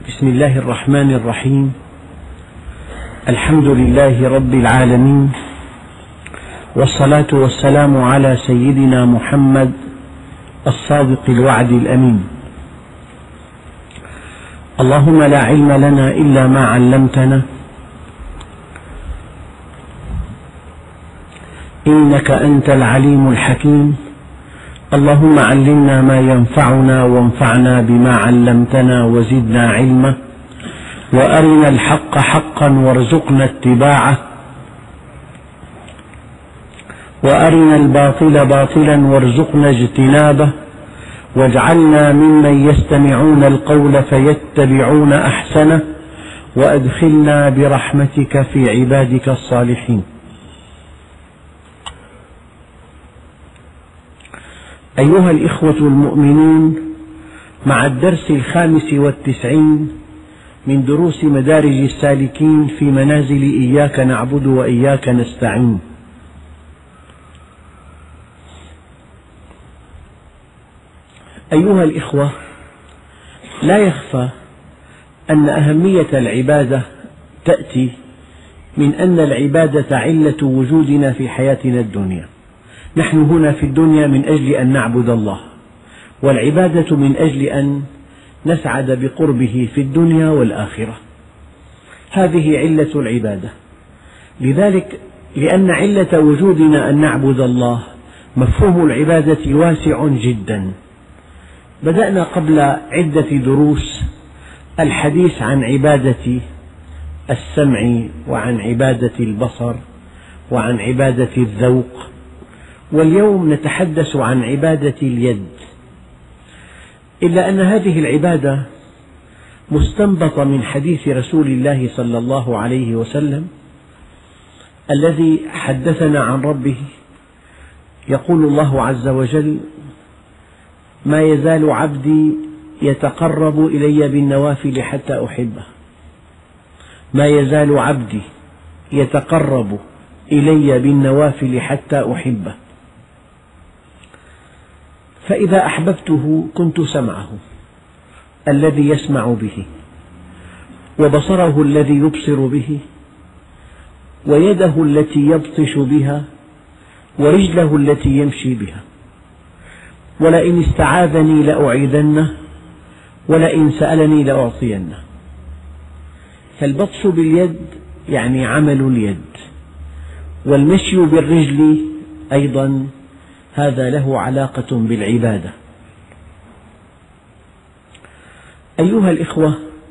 بسم الله الرحمن الرحيم. الحمد لله رب العالمين، والصلاة والسلام على سيدنا محمد الصادق الوعد الأمين. اللهم لا علم لنا إلا ما علمتنا، إنك أنت العليم الحكيم. اللهم علمنا ما ينفعنا وانفعنا بما علمتنا وزدنا علما، وأرنا الحق حقا وارزقنا اتباعه، وأرنا الباطل باطلا وارزقنا اجتنابه، واجعلنا ممن يستمعون القول فيتبعون أحسنه، وأدخلنا برحمتك في عبادك الصالحين. أيها الإخوة المؤمنون، مع الدرس 95 من دروس مدارج السالكين في منازل إياك نعبد وإياك نستعين. أيها الإخوة، لا يخفى أن أهمية العبادة تأتي من أن العبادة علة وجودنا في حياتنا الدنيا. نحن هنا في الدنيا من أجل أن نعبد الله، والعبادة من أجل أن نسعد بقربه في الدنيا والآخرة. هذه علة العبادة. لذلك لأن علة وجودنا أن نعبد الله، مفهوم العبادة واسع جدا. بدأنا قبل عدة دروس الحديث عن عبادة السمع، وعن عبادة البصر، وعن عبادة الذوق، واليوم نتحدث عن عبادة اليد. إلا أن هذه العبادة مستنبطة من حديث رسول الله صلى الله عليه وسلم الذي حدثنا عن ربه. يقول الله عز وجل: ما يزال عبدي يتقرب إلي بالنوافل حتى أحبه. ما يزال عبدي يتقرب إلي بالنوافل حتى أحبه، فإذا أحببته كنت سمعه الذي يسمع به، وبصره الذي يبصر به، ويده التي يبطش بها، ورجله التي يمشي بها. ولئن استعاذني لأعيذنه، ولئن سألني لأعطينه. فالبطش باليد يعني عمل اليد، والمشي بالرجل أيضا هذا له علاقة بالعبادة. أيها الإخوة،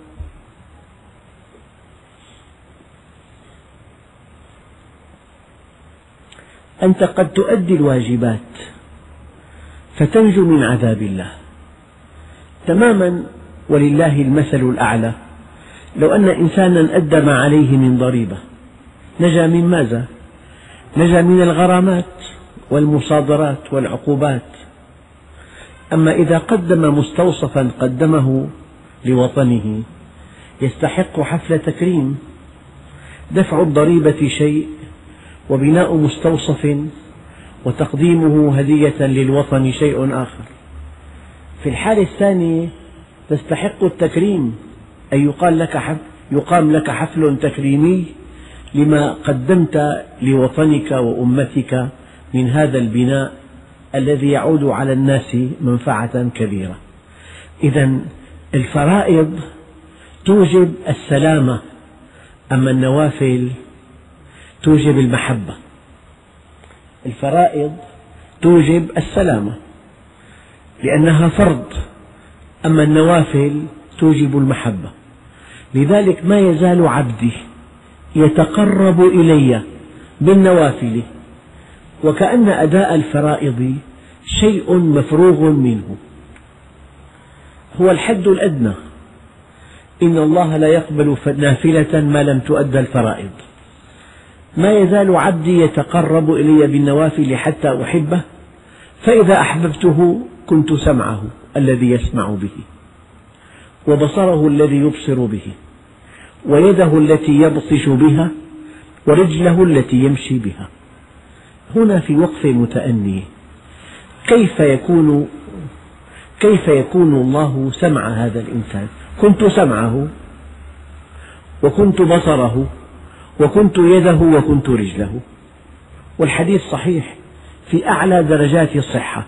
أنت قد تؤدي الواجبات فتنجو من عذاب الله تماما، ولله المثل الأعلى. لو أن إنسانا أدى ما عليه من ضريبة، نجا من ماذا؟ نجا من الغرامات والمصادرات والعقوبات. أما إذا قدم مستوصفا قدمه لوطنه يستحق حفل تكريم. دفع الضريبة شيء، وبناء مستوصف وتقديمه هدية للوطن شيء آخر. في الحالة الثانية تستحق التكريم، أي يقام لك حفل تكريمي لما قدمت لوطنك وأمتك من هذا البناء الذي يعود على الناس منفعة كبيرة. إذن الفرائض توجب السلامة، أما النوافل توجب المحبة. الفرائض توجب السلامة لأنها فرض، أما النوافل توجب المحبة. لذلك ما يزال عبدي يتقرب إلي بالنوافل، وكأن أداء الفرائض شيء مفروغ منه، هو الحد الأدنى. إن الله لا يقبل نافلة ما لم تؤدى الفرائض. ما يزال عبدي يتقرب إلي بالنوافل حتى أحبه، فإذا أحببته كنت سمعه الذي يسمع به، وبصره الذي يبصر به، ويده التي يبطش بها، ورجله التي يمشي بها. هنا في وقف متأني، كيف يكون الله سمع هذا الإنسان؟ كنت سمعه وكنت بصره وكنت يده وكنت رجله. والحديث صحيح في أعلى درجات الصحة.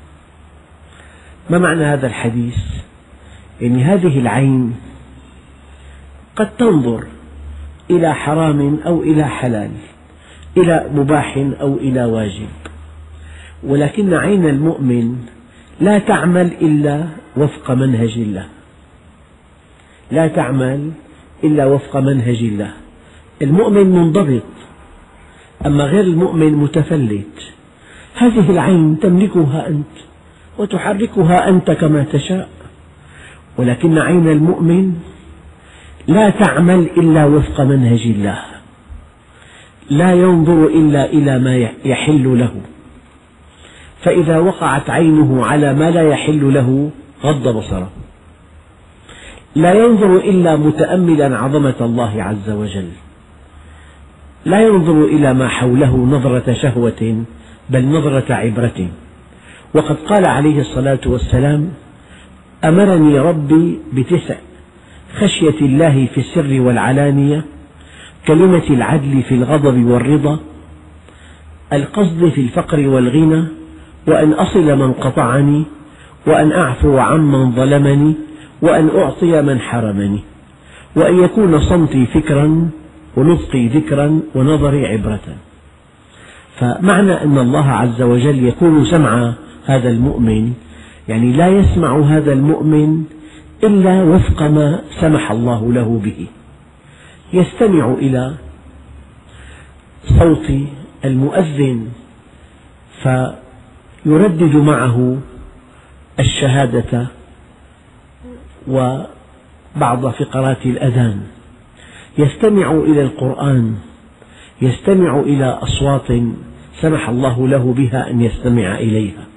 ما معنى هذا الحديث؟ يعني هذه العين قد تنظر إلى حرام أو إلى حلال، إلى مباح أو إلى واجب، ولكن عين المؤمن لا تعمل إلا وفق منهج الله، لا تعمل إلا وفق منهج الله. المؤمن منضبط، أما غير المؤمن متفلت. هذه العين تملكها أنت وتحركها أنت كما تشاء، ولكن عين المؤمن لا تعمل إلا وفق منهج الله، لا ينظر إلا إلى ما يحل له، فإذا وقعت عينه على ما لا يحل له غض بصره. لا ينظر إلا متأملا عظمة الله عز وجل، لا ينظر إلى ما حوله نظرة شهوة بل نظرة عبرة. وقد قال عليه الصلاة والسلام: أمرني ربي ب9: خشية الله في السر والعلانية، كلمة العدل في الغضب والرضا، القصد في الفقر والغنى، وأن أصل من قطعني، وأن أعفو عمن ظلمني، وأن أعطي من حرمني، وأن يكون صمتي فكرا ونطقي ذكرا ونظري عبرة. فمعنى أن الله عز وجل يكون سمع هذا المؤمن، يعني لا يسمع هذا المؤمن إلا وفق ما سمح الله له به. يستمع إلى صوت المؤذن فيردد معه الشهادة وبعض فقرات الأذان، يستمع إلى القرآن، يستمع إلى أصوات سمح الله له بها أن يستمع إليها.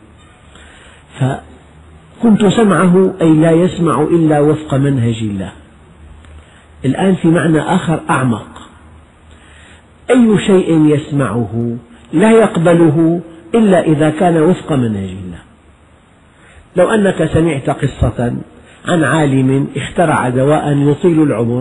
فكنت سمعه أي لا يسمع إلا وفق منهج الله. الآن في معنى آخر أعمق: أي شيء يسمعه لا يقبله إلا إذا كان وفق منهج الله. لو أنك سمعت قصة عن عالم اخترع دواء يطيل العمر،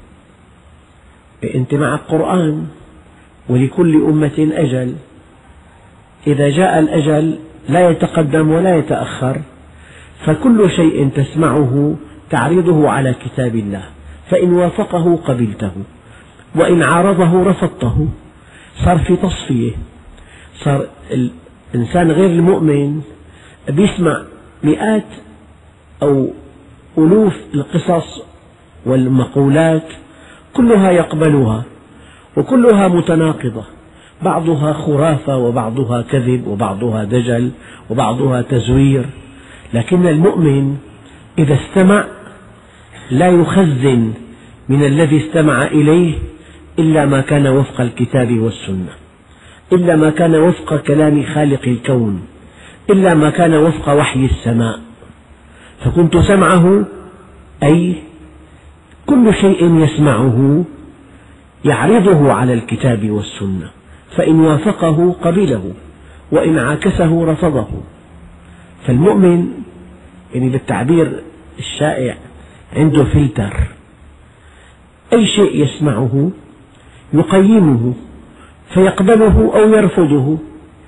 أنت معك قرآن ولكل أمة أجل، إذا جاء الأجل لا يتقدم ولا يتأخر، فكل شيء تسمعه تعرضه على كتاب الله، فإن وافقه قبلته وإن عارضه رفضته. صار في تصفية، صار الإنسان غير المؤمن يسمع مئات أو ألوف القصص والمقولات كلها يقبلها وكلها متناقضة، بعضها خرافة وبعضها كذب وبعضها دجل وبعضها تزوير. لكن المؤمن إذا استمع لا يخزن من الذي استمع إليه إلا ما كان وفق الكتاب والسنة، إلا ما كان وفق كلام خالق الكون، إلا ما كان وفق وحي السماء. فكنت سمعه أي كل شيء يسمعه يعرضه على الكتاب والسنة، فإن وافقه قبله وإن عاكسه رفضه. فالمؤمن يعني بالتعبير الشائع عنده فلتر، أي شيء يسمعه يقيمه فيقبله أو يرفضه.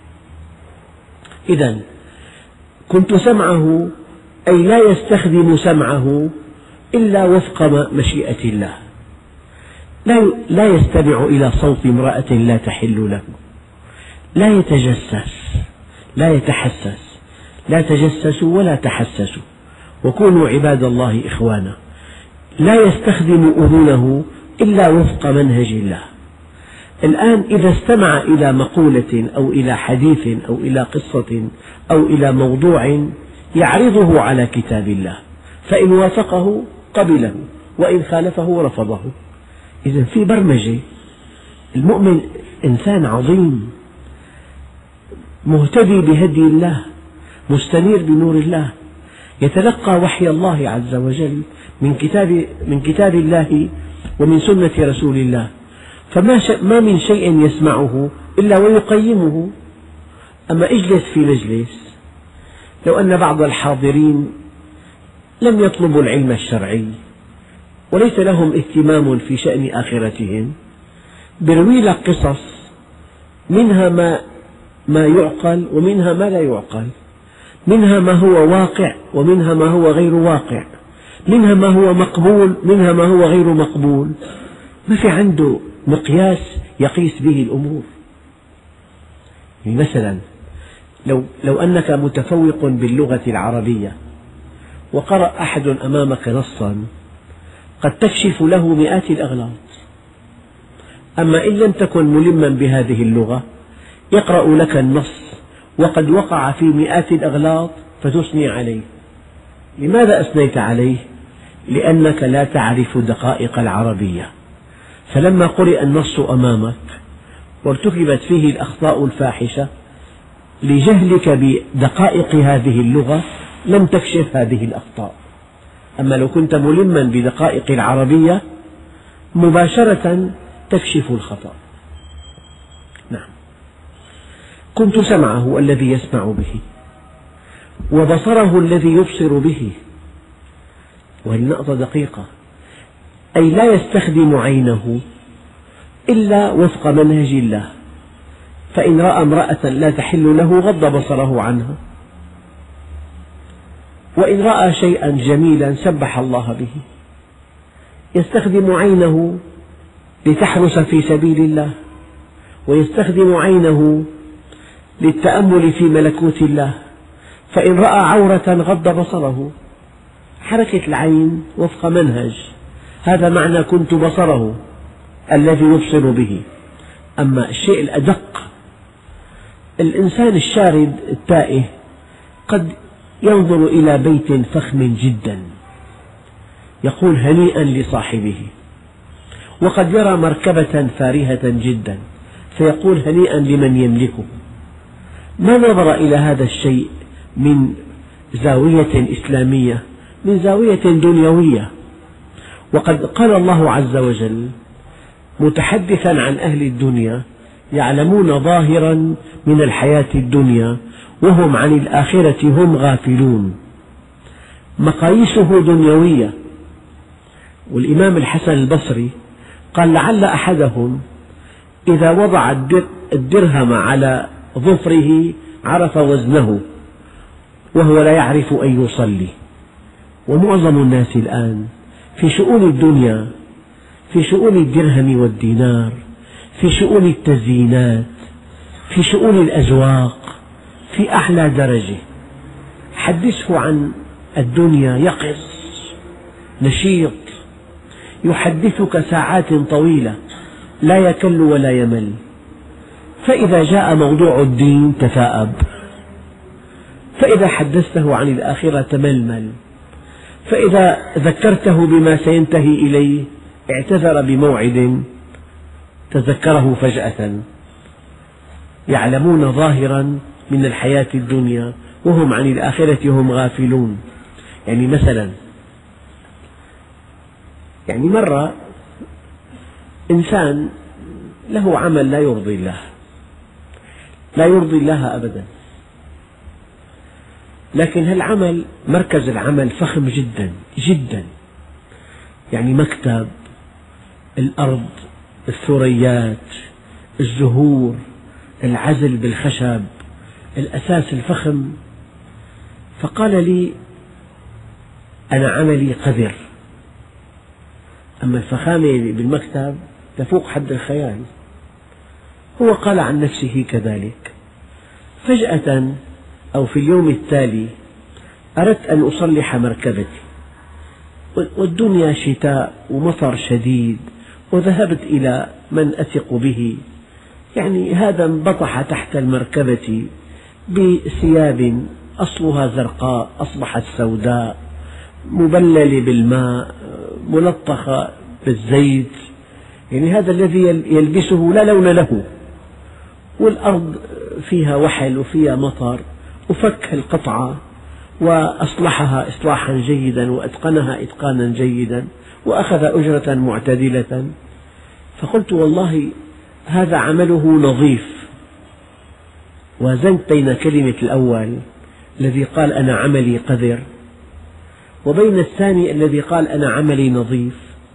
إذن كنت سمعه أي لا يستخدم سمعه إلا وفق مشيئة الله، لا يستمع إلى صوت امرأة لا تحل له، لا يتجسس، لا يتحسس، لا تجسسوا ولا تحسسوا وكونوا عباد الله إخوانا. لا يستخدم أذنه إلا وفق منهج الله. الآن إذا استمع إلى مقولة أو إلى حديث أو إلى قصة أو إلى موضوع يعرضه على كتاب الله، فإن وافقه قبله وإن خالفه رفضه. إذن في برمجة. المؤمن إنسان عظيم مهتدي بهدي الله، مستنير بنور الله، يتلقى وحي الله عز وجل من كتاب الله ومن سنة رسول الله، فما من شيء يسمعه إلا ويقيمه. أما اجلس في مجلس، لو أن بعض الحاضرين لم يطلبوا العلم الشرعي وليس لهم اهتمام في شأن آخرتهم، بيروي لك قصص منها ما يعقل ومنها ما لا يعقل، منها ما هو واقع ومنها ما هو غير واقع، منها ما هو مقبول منها ما هو غير مقبول، ما في عنده مقياس يقيس به الأمور. يعني مثلا لو أنك متفوق باللغة العربية وقرأ أحد أمامك نصا قد تكشف له مئات الأغلاط، أما إن لم تكن ملما بهذه اللغة يقرأ لك النص وقد وقع في مئات الأغلاط فتثني عليه. لماذا أثنيت عليه؟ لأنك لا تعرف دقائق العربية، فلما قرئ النص أمامك وارتكبت فيه الأخطاء الفاحشة لجهلك بدقائق هذه اللغة لم تكشف هذه الأخطاء. أما لو كنت ملما بدقائق العربية مباشرة تكشف الخطأ. نعم. كنت سمعه الذي يسمع به وبصره الذي يبصر به. وهذه نقطة دقيقة، أي لا يستخدم عينه إلا وفق منهج الله، فإن رأى امرأة لا تحل له غض بصره عنها، وإن رأى شيئا جميلا سبح الله به. يستخدم عينه لتحرس في سبيل الله، ويستخدم عينه للتأمل في ملكوت الله، فإن رأى عورة غض بصره. حركة العين وفق منهج، هذا معنى كنت بصره الذي يبصر به. أما الشيء الأدق، الإنسان الشارد التائه قد ينظر إلى بيت فخم جدا يقول هنيئا لصاحبه، وقد يرى مركبة فارهة جدا فيقول هنيئا لمن يملكه. ما نظر إلى هذا الشيء من زاوية إسلامية، من زاوية دنيوية. وقد قال الله عز وجل متحدثا عن أهل الدنيا يعلمون ظاهرا من الحياة الدنيا وهم عن الآخرة هم غافلون. مقاييسه دنيوية. والإمام الحسن البصري قال لعل أحدهم إذا وضع الدرهم على ظفره عرف وزنه وهو لا يعرف أن يصلي. ومعظم الناس الآن في شؤون الدنيا، في شؤون الدرهم والدينار، في شؤون التزيينات، في شؤون الأذواق، في أعلى درجة. حدثه عن الدنيا يقظ نشيط، يحدثك ساعات طويلة لا يكل ولا يمل. فإذا جاء موضوع الدين تثاءب، فإذا حدثته عن الآخرة تململ، فإذا ذكرته بما سينتهي إليه اعتذر بموعد تذكره فجأة. يعلمون ظاهرا من الحياة الدنيا وهم عن الآخرة هم غافلون. يعني مثلا مرة إنسان له عمل لا يرضي الله، لا يرضي الله أبدا، لكن هالعمل مركز العمل فخم جدا جدا، يعني مكتب، الأرض، الثريات، الزهور، العزل بالخشب، الأساس الفخم. فقال لي أنا عملي قذر، أما الفخامة بالمكتب تفوق حد الخيال. هو قال عن نفسه كذلك. فجأة أو في اليوم التالي أردت أن أصلح مركبتي، والدنيا شتاء ومطر شديد، وذهبت إلى من أثق به، يعني هذا انبطح تحت المركبة بثياب أصلها زرقاء أصبحت سوداء، مبللة بالماء، ملطخة بالزيت، يعني هذا الذي يلبسه لا لون له، والأرض فيها وحل وفيها مطر، وفك القطعة وأصلحها إصلاحا جيدا وأتقنها إتقانا جيدا وأخذ أجرة معتدلة. فقلت والله هذا عمله نظيف. وازنت بين كلمة الأول الذي قال أنا عملي قذر وبين الثاني الذي قال أنا عملي نظيف،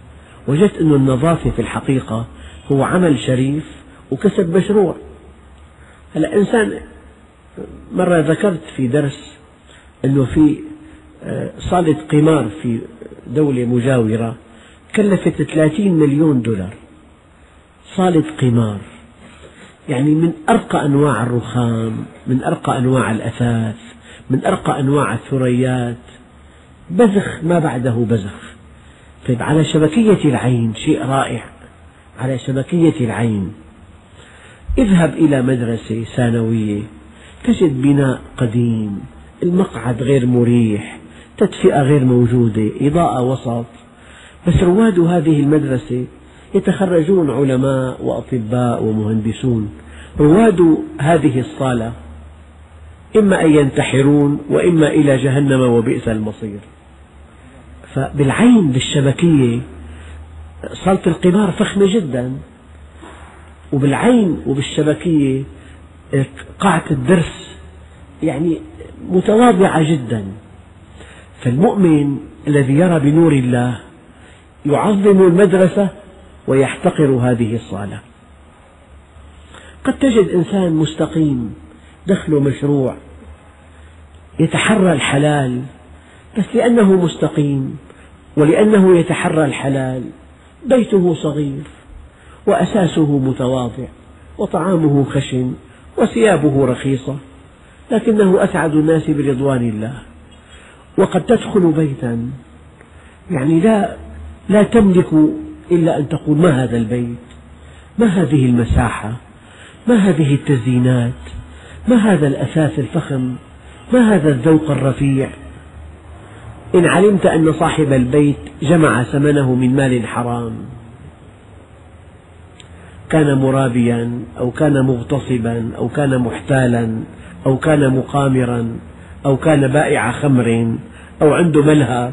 وجدت أن النظافة في الحقيقة هو عمل شريف وكسب مشروع. هلأ إنسان، مرة ذكرت في درس أنه في صالة قمار في دولة مجاورة كلفت 30 مليون دولار، صالة قمار، يعني من أرقى أنواع الرخام، من أرقى أنواع الأثاث، من أرقى أنواع الثريات، بذخ ما بعده بذخ. طيب على شبكية العين شيء رائع، على شبكية العين. اذهب إلى مدرسة ثانوية تجد بناء قديم، المقعد غير مريح، تدفئة غير موجودة، إضاءة وسط، بس رواد هذه المدرسة يتخرجون علماء وأطباء ومهندسون. رواد هذه الصالة إما أن ينتحرون وإما إلى جهنم وبئس المصير. فبالعين بالشبكية صالة القمار فخمة جدا، وبالعين وبالشبكية قاعة الدرس يعني متواضعة جدا. فالمؤمن الذي يرى بنور الله يعظم المدرسة ويحتقر هذه الصالة. قد تجد إنسان مستقيم دخله مشروع يتحرى الحلال، بس لأنه مستقيم ولأنه يتحرى الحلال بيته صغير وأساسه متواضع وطعامه خشن وثيابه رخيصة، لكنه أسعد الناس برضوان الله. وقد تدخل بيتا يعني لا تملك إلا أن تقول: ما هذا البيت؟ ما هذه المساحة؟ ما هذه التزيينات؟ ما هذا الأثاث الفخم؟ ما هذا الذوق الرفيع؟ إن علمت أن صاحب البيت جمع ثمنه من مال حرام، كان مرابيا أو كان مغتصبا أو كان محتالا أو كان مقامرا أو كان بائع خمر أو عنده ملهى.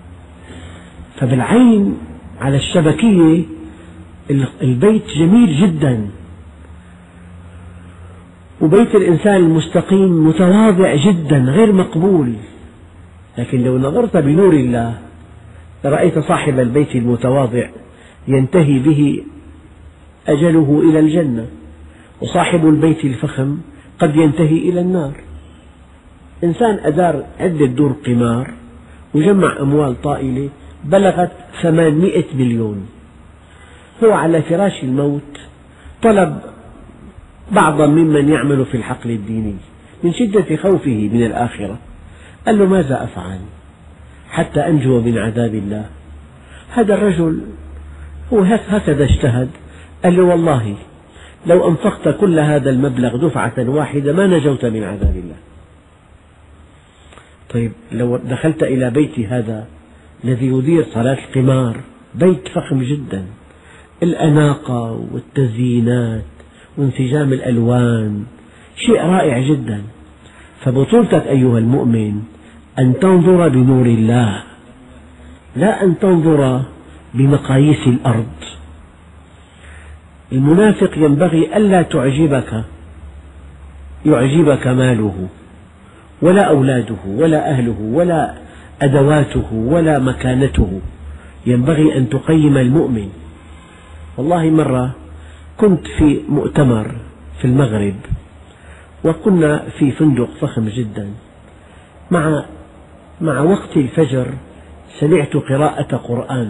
فبالعين على الشبكية البيت جميل جدا، وبيت الإنسان المستقيم متواضع جدا غير مقبول. لكن لو نظرت بنور الله رأيت صاحب البيت المتواضع ينتهي به أجله إلى الجنة، وصاحب البيت الفخم قد ينتهي إلى النار. إنسان أدار عدة دور قمار وجمع أموال طائلة بلغت 800 مليون، هو على فراش الموت طلب بعضا ممن يعمل في الحقل الديني من شدة خوفه من الآخرة، قال له: ماذا أفعل حتى أنجو من عذاب الله؟ هذا الرجل هو هكذا اجتهد، قال له: والله لو أنفقت كل هذا المبلغ دفعة واحدة ما نجوت من عذاب الله. طيب لو دخلت إلى بيت هذا الذي يدير صالات القمار، بيت فخم جدا، الأناقة والتزيينات وانسجام الألوان شيء رائع جدا. فبطولتك أيها المؤمن أن تنظر بنور الله، لا أن تنظر بمقاييس الأرض. المنافق ينبغي ألا يعجبك ماله ولا أولاده ولا أهله ولا أدواته ولا مكانته، ينبغي أن تقيم المؤمن. والله مرة كنت في مؤتمر في المغرب وكنا في فندق فخم جدا، مع وقت الفجر سمعت قراءة قرآن،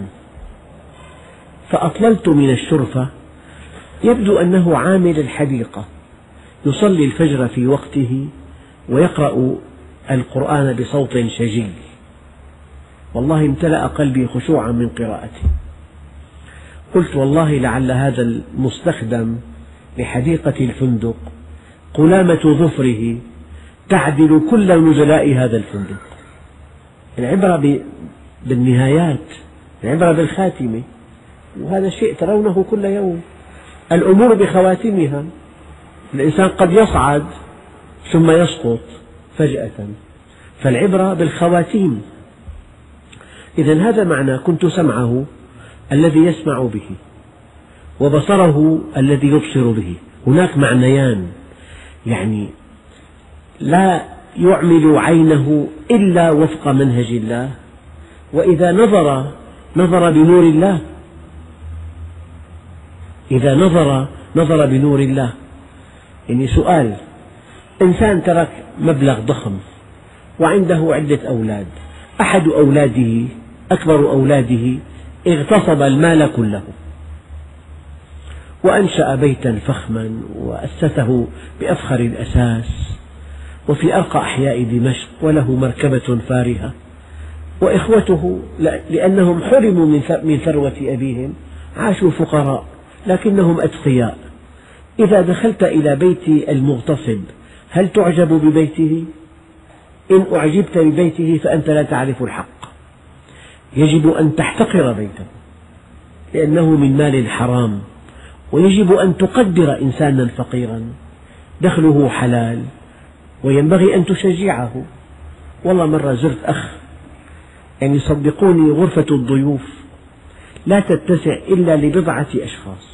فأطللت من الشرفة، يبدو أنه عامل الحديقة يصلي الفجر في وقته ويقرأ القرآن بصوت شجي، والله امتلأ قلبي خشوعا من قراءته. قلت: والله لعل هذا المستخدم لحديقة الفندق قلامة ظفره تعدل كل نزلاء هذا الفندق. العبرة بالنهايات، العبرة بالخاتمة، وهذا شيء ترونه كل يوم. الأمور بخواتمها، الإنسان قد يصعد ثم يسقط فجأة، فالعبرة بالخواتيم. إذن هذا معنى: كنت سمعه الذي يسمع به وبصره الذي يبصر به. هناك معنيان، يعني لا يعمل عينه إلا وفق منهج الله، وإذا نظر بنور الله. إذا نظر بنور الله. يعني سؤال: إنسان ترك مبلغ ضخم وعنده عدة أولاد، أحد أولاده أكبر أولاده اغتصب المال كله وأنشأ بيتا فخما وأسسه بأفخر الأساس وفي أرقى أحياء دمشق، وله مركبة فارهة، وإخوته لأنهم حرموا من ثروة أبيهم عاشوا فقراء لكنهم أتقياء. إذا دخلت إلى بيت المغتصب هل تعجب ببيته؟ إن أعجبت ببيته فأنت لا تعرف الحق. يجب أن تحتقر بيته لأنه من مال الحرام، ويجب أن تقدر إنسانا فقيرا دخله حلال، وينبغي أن تشجعه. والله مرة زرت أخ، يعني صدقوني غرفة الضيوف لا تتسع إلا لبضعة أشخاص،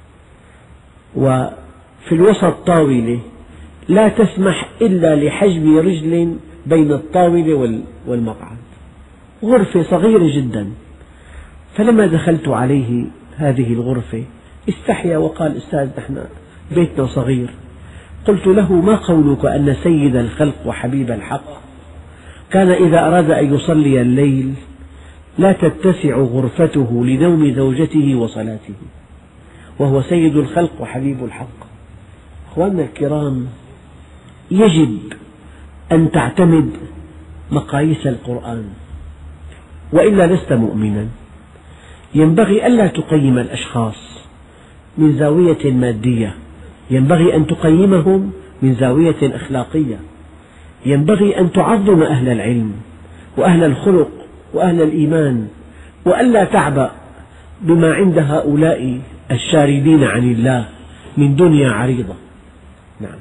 وفي الوسط طاولة لا تسمح إلا لحجب رجل بين الطاولة والمقعد، غرفة صغيرة جدا. فلما دخلت عليه هذه الغرفة استحيا وقال: أستاذ، نحن بيتنا صغير. قلت له: ما قولك أن سيد الخلق وحبيب الحق كان إذا أراد أن يصلي الليل لا تتسع غرفته لنوم زوجته وصلاته، وهو سيد الخلق وحبيب الحق. أخواننا الكرام، يجب أن تعتمد مقاييس القرآن، وإلا لست مؤمنا. ينبغي ألا تقيم الأشخاص من زاوية مادية، ينبغي أن تقيمهم من زاوية أخلاقية. ينبغي أن تعظم أهل العلم وأهل الخلق وأهل الإيمان، وألا تعبأ بما عند هؤلاء الشاردين عن الله من دنيا عريضة. نعم.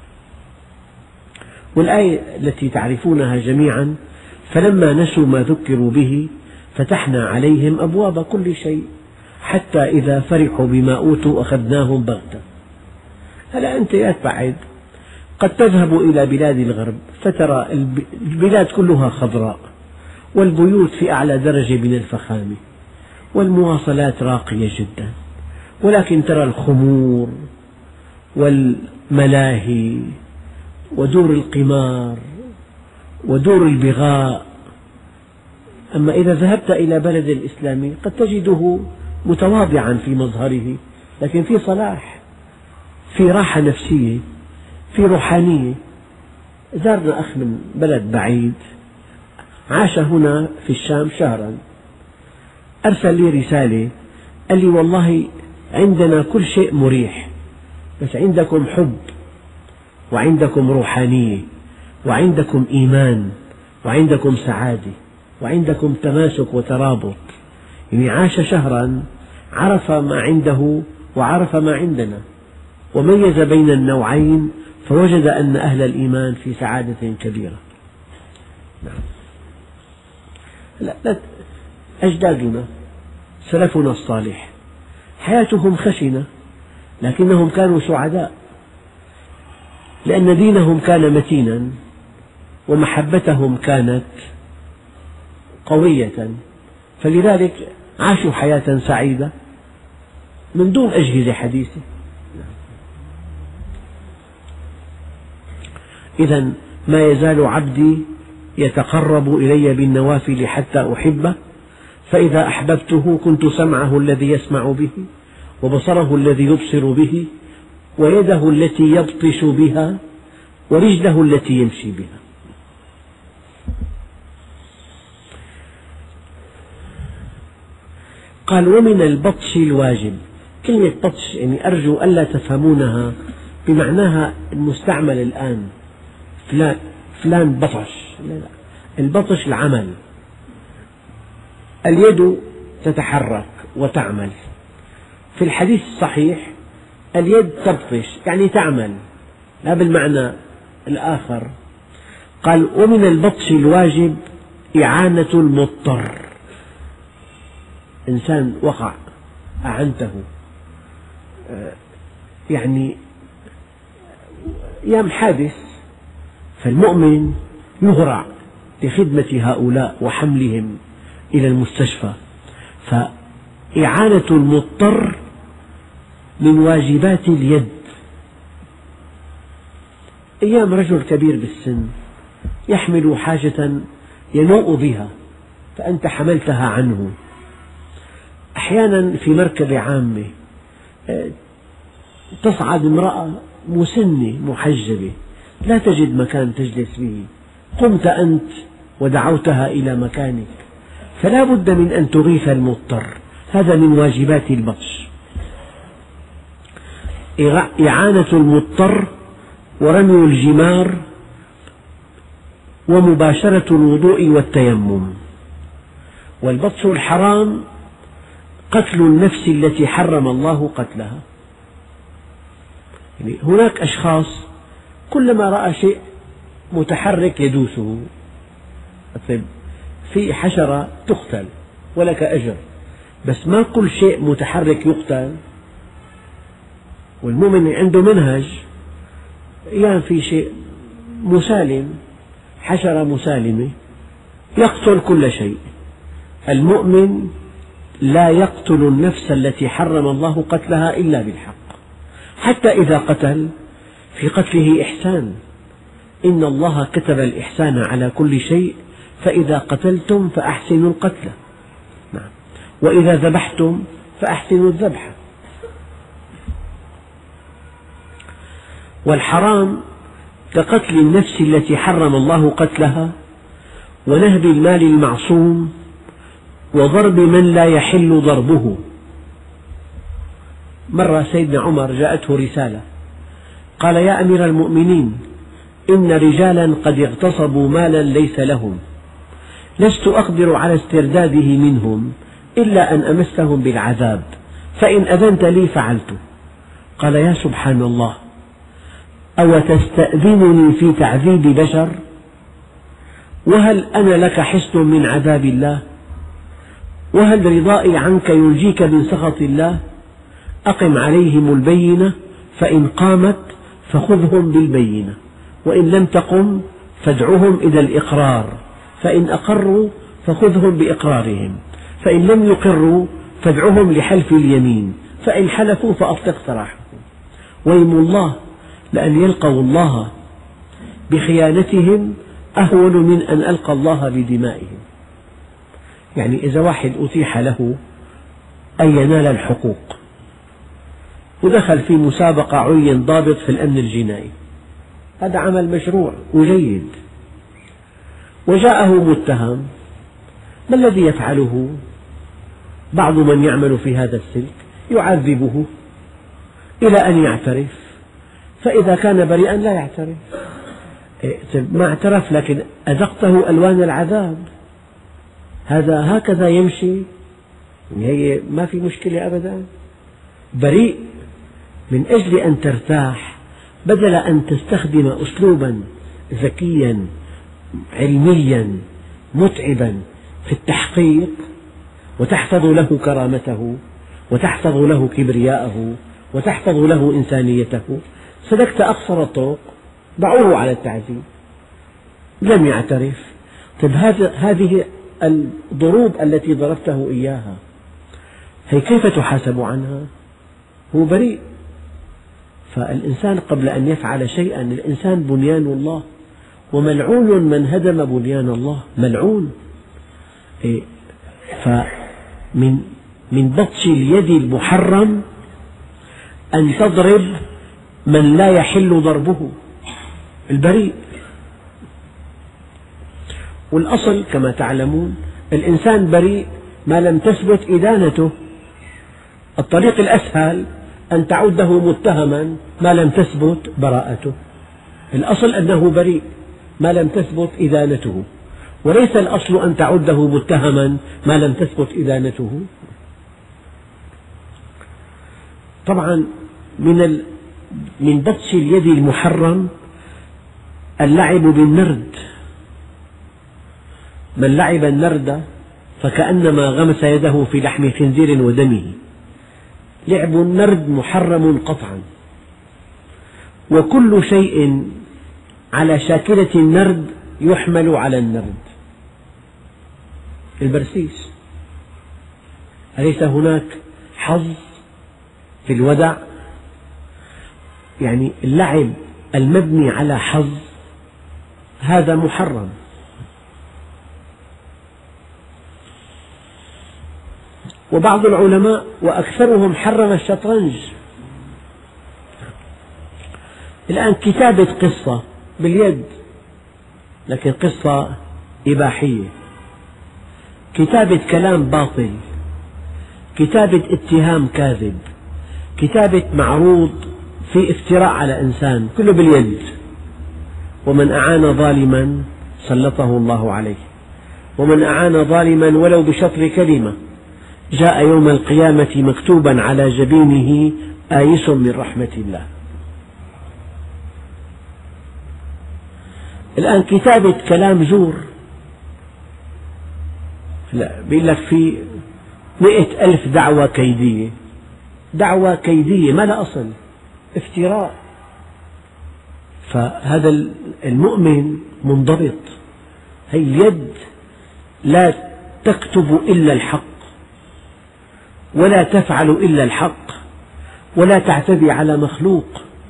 والآية التي تعرفونها جميعا: فلما نسوا ما ذكروا به فتحنا عليهم أبواب كل شيء حتى إذا فرحوا بما أوتوا أخذناهم بغتة. هلا أنت يا بعد قد تذهب إلى بلاد الغرب فترى البلاد كلها خضراء، والبيوت في أعلى درجة من الفخامة، والمواصلات راقية جدا، ولكن ترى الخمور والملاهي ودور القمار ودور البغاء. أما إذا ذهبت إلى بلد الإسلامي قد تجده متواضعا في مظهره، لكن في صلاح، في راحة نفسية، في روحانية. زارنا أخ من بلد بعيد عاش هنا في الشام شهرا، أرسل لي رسالة قال لي: والله عندنا كل شيء مريح، بس عندكم حب وعندكم روحانية وعندكم إيمان وعندكم سعادة وعندكم تماسك وترابط. يعني عاش شهرا، عرف ما عنده وعرف ما عندنا، وميز بين النوعين، فوجد أن أهل الإيمان في سعادة كبيرة. نعم. أجدادنا سلفنا الصالح حياتهم خشنة لكنهم كانوا سعداء، لأن دينهم كان متينا ومحبتهم كانت قوية، فلذلك عاشوا حياة سعيدة من دون أجهزة حديثة. إذا ما يزال عبدي يتقرب إلي بالنوافل حتى أحبه، فإذا أحببته كنت سمعه الذي يسمع به، وبصره الذي يبصر به، ويده التي يبطش بها، ورجله التي يمشي بها. قال: ومن البطش الواجب. كلمة بطش يعني أرجو ألا تفهمونها بمعناها المستعمل الآن، فلان بطش، لا، البطش العمل. اليد تتحرك وتعمل. في الحديث الصحيح اليد تبطش يعني تعمل، لا بالمعنى الآخر. قال: ومن البطش الواجب إعانة المضطر. إنسان وقع أعنته، يعني أيام حادث، فالمؤمن يهرع لخدمة هؤلاء وحملهم إلى المستشفى. فإعانة المضطر من واجبات اليد. أيام رجل كبير بالسن يحمل حاجة ينوء بها فأنت حملتها عنه. أحيانا في مركبة عامة تصعد امرأة مسنة محجبة لا تجد مكان تجلس به، قمت أنت ودعوتها إلى مكانك، فلا بد من أن تغيث المضطر، هذا من واجبات البطش. إعانة المضطر ورمي الجمار ومباشرة الوضوء والتيمم. والبطش الحرام قتل النفس التي حرم الله قتلها. يعني هناك أشخاص كلما رأى شيء متحرك يدوسه. في حشرة تقتل ولك أجر، بس ما كل شيء متحرك يقتل. والمؤمن عنده منهج، أيام في شيء مسالم، حشرة مسالمة يقتل كل شيء. المؤمن لا يقتل النفس التي حرم الله قتلها إلا بالحق، حتى إذا قتل في قتله إحسان، إن الله كتب الإحسان على كل شيء، فإذا قتلتم فأحسنوا القتل، نعم، وإذا ذبحتم فأحسنوا الذبح. والحرام كقتل النفس التي حرم الله قتلها، ونهب المال المعصوم، وضرب من لا يحل ضربه. مرة سيدنا عمر جاءته رسالة قال: يا أمير المؤمنين، إن رجالا قد اغتصبوا مالا ليس لهم، لست أقدر على استرداده منهم إلا أن أمسهم بالعذاب، فإن أذنت لي فعلت. قال: يا سبحان الله، أو تستأذنني في تعذيب بشر؟ وهل أنا لك حصن من عذاب الله؟ وهل رضائي عنك ينجيك من سخط الله؟ أقم عليهم البينة، فإن قامت فخذهم بالبينة، وإن لم تقم فادعهم إلى الإقرار، فإن أقروا فخذهم بإقرارهم، فإن لم يقروا فادعهم لحلف اليمين، فإن حلفوا فأطلق سراحهم. ويم الله لأن يلقوا الله بخيانتهم أهون من أن ألقى الله بدمائهم. يعني إذا واحد أتيح له أن ينال الحقوق ودخل في مسابقة عين ضابط في الأمن الجنائي، هذا عمل مشروع وجيد، وجاءه متهم، ما الذي يفعله؟ بعض من يعمل في هذا السلك يعذبه إلى أن يعترف، فإذا كان بريئا لا يعترف. ما اعترف لكن أذقته ألوان العذاب، هذا هكذا يمشي، هي ما في مشكلة أبدا. بريء من أجل أن ترتاح، بدل أن تستخدم أسلوبا ذكيا علميا متعبا في التحقيق وتحفظ له كرامته وتحفظ له كبرياءه وتحفظ له إنسانيته، سلكت أقصر الطرق، ضعوه على التعذيب، لم يعترف. طيب هذه الضروب التي ضربته إياها هي كيف تحاسب عنها؟ هو بريء. فالإنسان قبل أن يفعل شيئا، الإنسان بنيان الله، وملعون من هدم بنيان الله، ملعون. فمن بطش اليد المحرم أن تضرب من لا يحل ضربه، البريء. والأصل كما تعلمون الإنسان بريء ما لم تثبت إدانته. الطريق الأسهل أن تعده متهما ما لم تثبت براءته. الأصل أنه بريء ما لم تثبت إدانته، وليس الأصل أن تعده متهما ما لم تثبت إدانته. طبعا من بطش اليد المحرم اللعب بالنرد. من لعب النرد فكأنما غمس يده في لحم خنزير ودمه. لعب النرد محرم قطعا، وكل شيء على شاكلة النرد يحمل على النرد. البرسيس، أليس هناك حظ في الودع، يعني اللعب المبني على حظ هذا محرم. وبعض العلماء وأكثرهم حرم الشطرنج. الآن كتابة قصة باليد، لكن قصة إباحية، كتابة كلام باطل، كتابة اتهام كاذب، كتابة معروض في افتراء على إنسان، كله باليد. ومن أعان ظالما سلطه الله عليه، ومن أعان ظالما ولو بشطر كلمة جاء يوم القيامة مكتوبا على جبينه آيس من رحمة الله. الآن كتابة كلام زور، بيقول لك في 100,000 دعوة كيدية، دعوة كيدية ما لها أصل، افتراء. فهذا المؤمن منضبط، هي اليد لا تكتب إلا الحق، ولا تفعل إلا الحق، ولا تعتدي على مخلوق.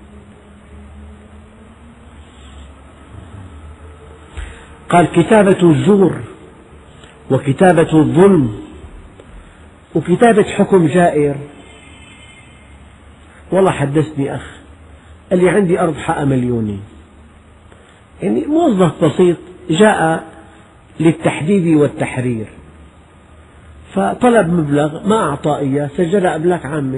قال كتابة الزور، وكتابة الظلم، وكتابة حكم جائر. والله حدثني أخ قال لي عندي أرض حقها 2,000,000، يعني موظف بسيط جاء للتحديد والتحرير، فطلب مبلغ ما أعطى إياه، سجلها أملاك عامة،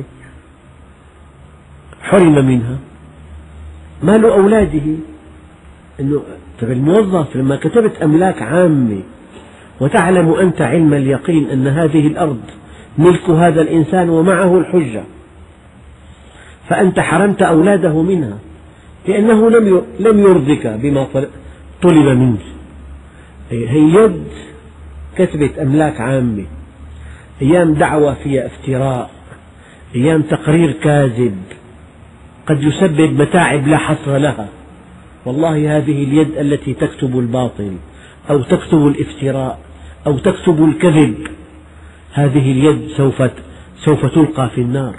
حرم منها. مال أولاده أنه الموظف لما كتبت أملاك عامة وتعلم أنت علم اليقين أن هذه الأرض ملك هذا الإنسان ومعه الحجة، فأنت حرمت أولاده منها لأنه لم يرضك بما طلب منه. هي يد كتبت أملاك عامة، أيام دعوة فيها افتراء، أيام تقرير كاذب قد يسبب متاعب لا حصر لها. والله هذه اليد التي تكتب الباطل أو تكتب الافتراء أو تكتب الكذب، هذه اليد سوف تلقى في النار.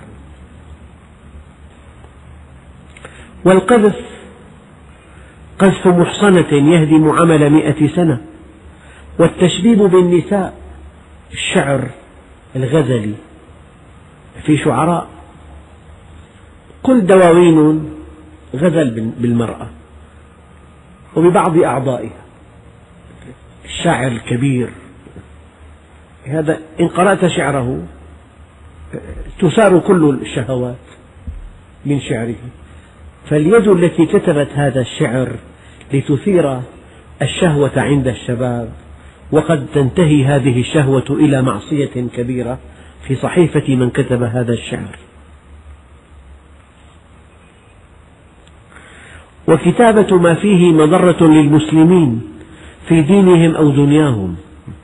والقذف قذف محصنة يهدم عمل 100 سنة. والتشبيب بالنساء، الشعر الغزلي، في شعراء كل دواوين غزل بالمرأة وببعض أعضائها. الشاعر الكبير هذا إن قرأت شعره تثار كل الشهوات من شعره. فاليد التي كتبت هذا الشعر لتثير الشهوة عند الشباب، وقد تنتهي هذه الشهوة إلى معصية كبيرة، في صحيفة من كتب هذا الشعر. وكتابة ما فيه مضرة للمسلمين في دينهم أو دنياهم،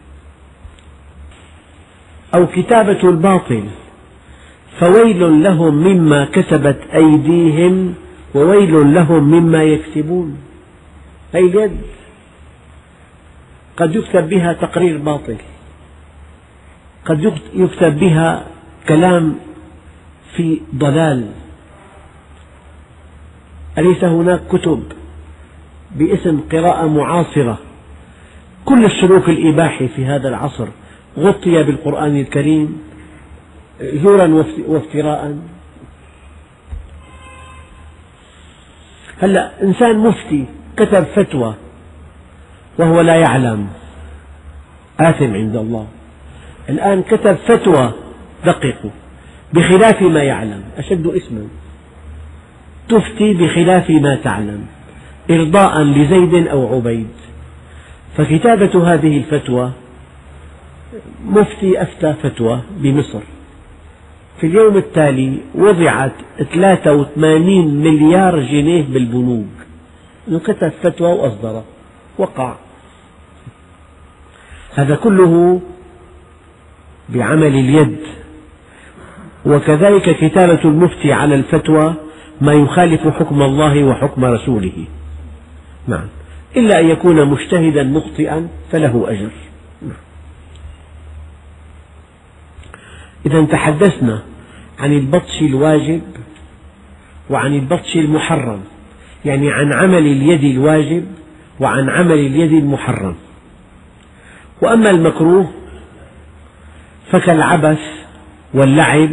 أو كتابة الباطل، فويل لهم مما كتبت أيديهم وويل لهم مما يكسبون. هذه اليد قد يكتب بها تقرير باطل، قد يكتب بها كلام في ضلال. أليس هناك كتب باسم قراءة معاصرة؟ كل السلوك الإباحي في هذا العصر غطي بالقرآن الكريم زورا وافتراء. هلأ إنسان مفتي كتب فتوى وهو لا يعلم، آثم عند الله. الآن كتب فتوى، دققوا، بخلاف ما يعلم، أشد إثما. تفتي بخلاف ما تعلم إرضاء لزيد أو عبيد. فكتابة هذه الفتوى، مفتي أفتى فتوى بمصر، في اليوم التالي وضعت 83 مليار جنيه بالبنوك، إنه كتب فتوى وأصدر، وقع. هذا كله بعمل اليد. وكذلك كتابة المفتي على الفتوى ما يخالف حكم الله وحكم رسوله، نعم، إلا أن يكون مجتهدا مخطئا فله أجر. إذا تحدثنا عن البطش الواجب وعن البطش المحرم، يعني عن عمل اليد الواجب وعن عمل اليد المحرم. وأما المكروه فكالعبث واللعب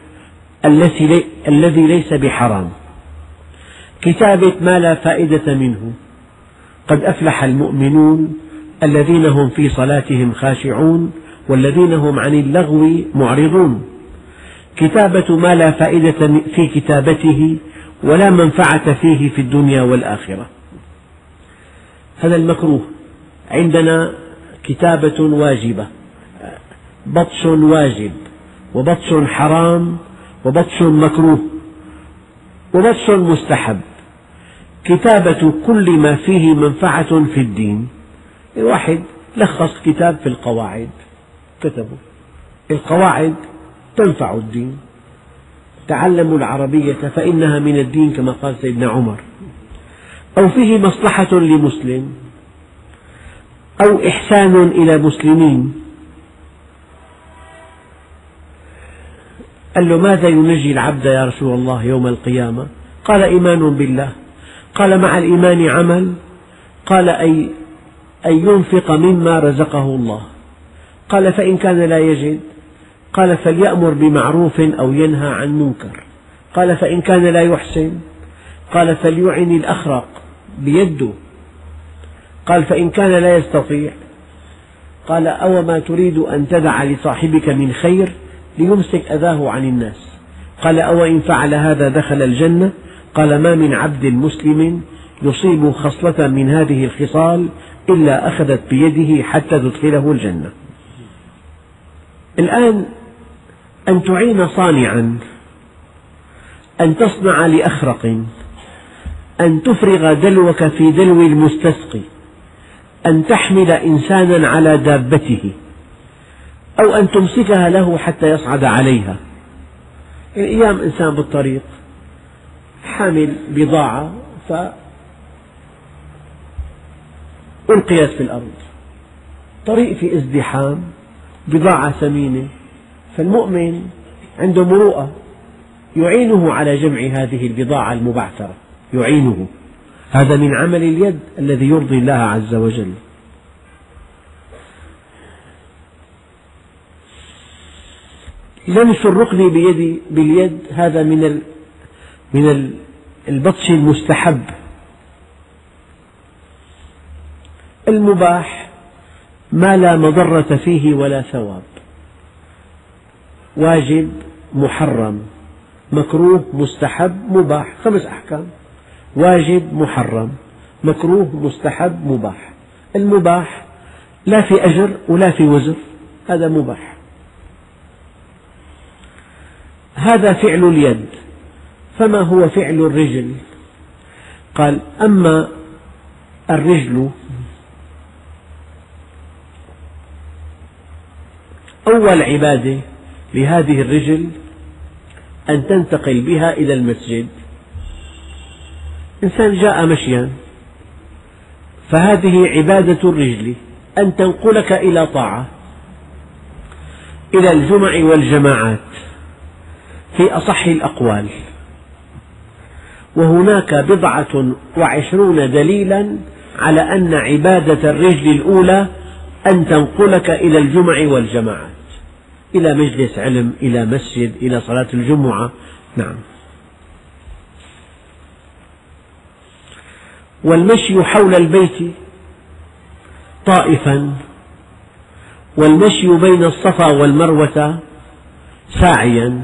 الذي ليس بحرام، كتابة ما لا فائدة منه، قد أفلح المؤمنون الذين هم في صلاتهم خاشعون والذين هم عن اللغو معرضون، كتابة ما لا فائدة في كتابته ولا منفعة فيه في الدنيا والآخرة. هذا المكروه. عندنا كتابة واجبة، بطش واجب، وبطش حرام، وبطش مكروه، وبطش مستحب. كتابة كل ما فيه منفعة في الدين. واحد لخص كتاب في القواعد كتبه، القواعد تنفع الدين، تعلموا العربية فإنها من الدين كما قال سيدنا عمر. أو فيه مصلحة لمسلم أو إحسان إلى مسلمين. قال له: ماذا ينجي العبد يا رسول الله يوم القيامة؟ قال: إيمان بالله. قال: مع الإيمان عمل؟ قال: أي ينفق مما رزقه الله. قال: فإن كان لا يجد؟ قال: فليأمر بمعروف أو ينهى عن منكر. قال: فإن كان لا يحسن؟ قال: فليعن الأخرق بيده. قال: فإن كان لا يستطيع؟ قال: أو ما تريد أن تدع لصاحبك من خير ليمسك أذاه عن الناس؟ قال: أو إن فعل هذا دخل الجنة؟ قال: ما من عبد مسلم يصيب خصلة من هذه الخصال إلا أخذت بيده حتى تدخله الجنة. الآن أن تعين صانعا، أن تصنع لأخرق، أن تفرغ دلوك في دلو المستسقي، أن تحمل إنسانا على دابته، أو أن تمسكها له حتى يصعد عليها. أيام إنسان بالطريق حامل بضاعة فألقيت في الأرض، طريق في ازدحام، بضاعة ثمينة، فالمؤمن عنده مروءة يعينه على جمع هذه البضاعة المبعثرة، يعينه. هذا من عمل اليد الذي يرضي الله عز وجل. لمس الركن باليد هذا من البطش المستحب. المباح ما لا مضرة فيه ولا ثواب، واجب، محرم، مكروه، مستحب، مباح، 5 أحكام: واجب، محرم، مكروه، مستحب، مباح. المباح لا في أجر ولا في وزر، هذا مباح. هذا فعل اليد. فما هو فعل الرجل؟ قال: أما الرجل أول عبادة لهذه الرجل أن تنتقل بها إلى المسجد. إنسان جاء مشيا، فهذه عبادة الرجل، أن تنقلك إلى طاعة، إلى الجمع والجماعات في أصح الأقوال. وهناك 27 دليلا على أن عبادة الرجل الأولى أن تنقلك إلى الجمع والجماعات، إلى مجلس علم، إلى مسجد، إلى صلاة الجمعة. نعم. والمشي حول البيت طائفا، والمشي بين الصفا والمروة ساعيا،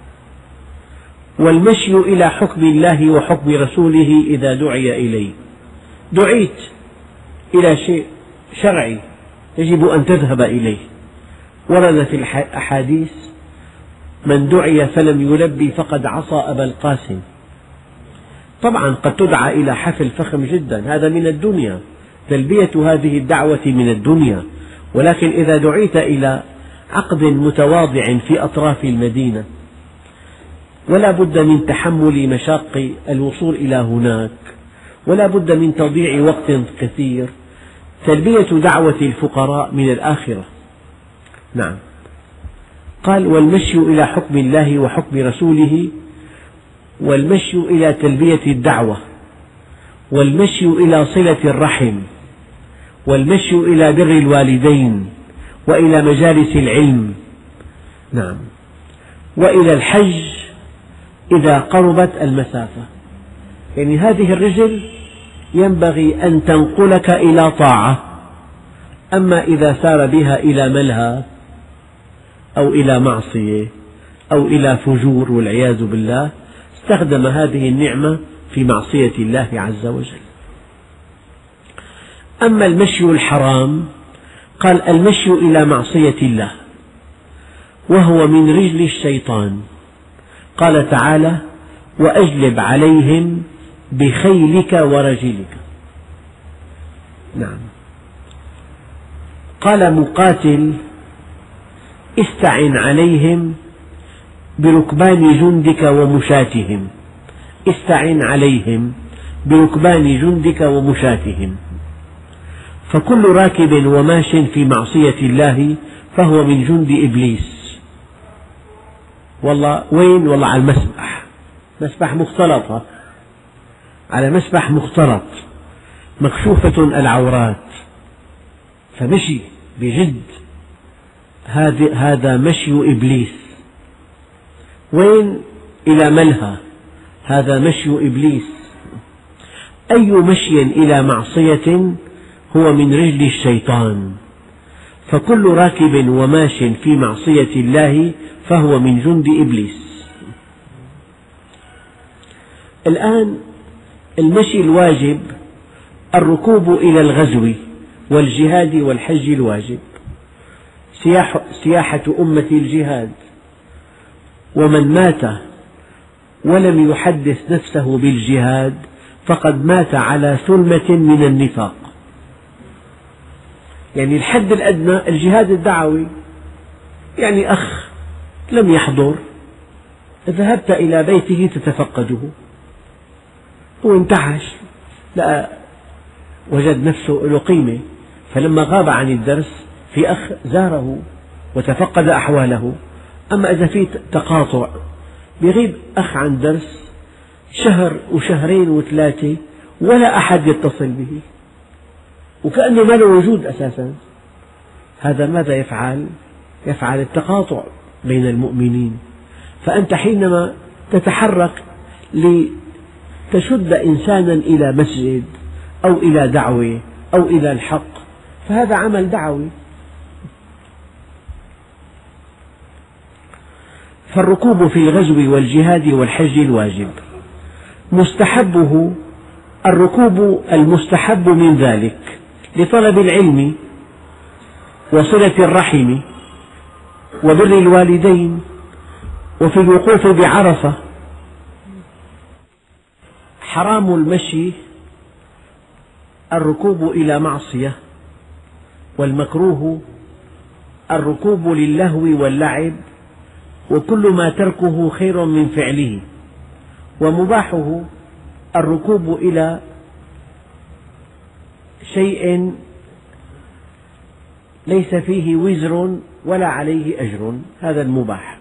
والمشي إلى حكم الله وحكم رسوله إذا دعي إليه. دعيت إلى شيء شرعي يجب أن تذهب إليه. ورد في الأحاديث: من دعي فلم يلبي فقد عصى أبا القاسم. طبعا قد تدعى إلى حفل فخم جدا، هذا من الدنيا، تلبية هذه الدعوة من الدنيا. ولكن إذا دعيت إلى عقد متواضع في أطراف المدينة، ولا بد من تحمل مشاق الوصول إلى هناك، ولا بد من تضييع وقت كثير، تلبية دعوة الفقراء من الآخرة. نعم. قال والمشي إلى حكم الله وحكم رسوله، والمشي إلى تلبية الدعوة، والمشي إلى صلة الرحم، والمشي إلى بر الوالدين، وإلى مجالس العلم، نعم، وإلى الحج إذا قربت المسافة. يعني هذه الرجل ينبغي أن تنقلك إلى طاعة، أما إذا سار بها إلى ملهى أو إلى معصية أو إلى فجور والعياذ بالله، استخدم هذه النعمة في معصية الله عز وجل. أما المشي الحرام قال المشي إلى معصية الله، وهو من رجل الشيطان. قال تعالى وأجلب عليهم بخيلك ورجلك، نعم. قال مقاتل استعن عليهم بركبان جندك ومشاتهم، استعن عليهم بركبان جندك ومشاتهم. فكل راكب وماش في معصية الله فهو من جند إبليس. والله وين؟ والله على المسبح، مسبح مختلطة، على مسبح مختلط مكشوفة العورات، فمشي بجد، هذا مشي إبليس. وين؟ إلى ملهى، هذا مشي إبليس. أي مشي إلى معصية هو من رجل الشيطان، فكل راكب وماش في معصية الله فهو من جند إبليس. الآن المشي الواجب الركوب إلى الغزو والجهاد والحج الواجب، سياحة أمة الجهاد. ومن مات ولم يحدث نفسه بالجهاد فقد مات على ثلمة من النفاق. يعني الحد الأدنى الجهاد الدعوي، يعني أخ لم يحضر، ذهبت إلى بيته تتفقده، هو انتعش، لا وجد نفسه له قيمة، فلما غاب عن الدرس في أخ زاره وتفقد أحواله. أما إذا في تقاطع، يغيب أخ عن درس شهر وشهرين وثلاثة ولا أحد يتصل به، وكأنه ما له وجود أساسا، هذا ماذا يفعل؟ يفعل التقاطع بين المؤمنين. فأنت حينما تتحرك لتشد إنسانا إلى مسجد أو إلى دعوة أو إلى الحق، فهذا عمل دعوي. فالركوب في الغزو والجهاد والحج الواجب، مستحبه الركوب المستحب من ذلك لطلب العلم وصلة الرحم وبر الوالدين، وفي الوقوف بعرفة. حرام المشي الركوب إلى معصية، والمكروه الركوب للهو واللعب وكل ما تركه خير من فعله، ومباحه الركوب إلى شيء ليس فيه وزر ولا عليه أجر، هذا المباح.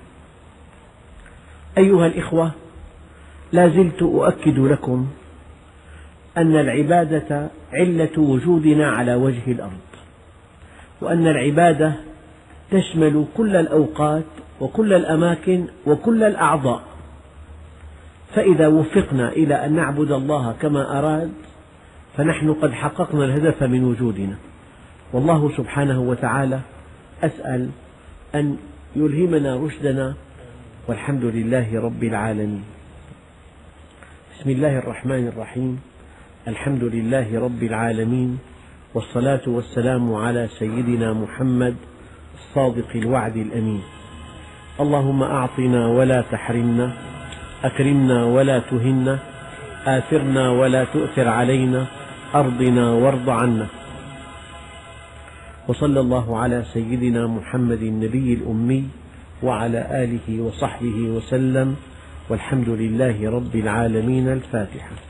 أيها الإخوة، لا زلت أؤكد لكم أن العبادة علة وجودنا على وجه الأرض، وأن العبادة تشمل كل الأوقات وكل الأماكن وكل الأعضاء. فإذا وفقنا إلى أن نعبد الله كما أراد فنحن قد حققنا الهدف من وجودنا. والله سبحانه وتعالى أسأل أن يلهمنا رشدنا، والحمد لله رب العالمين. بسم الله الرحمن الرحيم، الحمد لله رب العالمين، والصلاة والسلام على سيدنا محمد الصادق الوعد الأمين. اللهم أعطنا ولا تحرمنا، أكرمنا ولا تهنا، آثرنا ولا تؤثر علينا، أرضنا وارض عنا. وصلى الله على سيدنا محمد النبي الأمي وعلى آله وصحبه وسلم، والحمد لله رب العالمين. الفاتحة.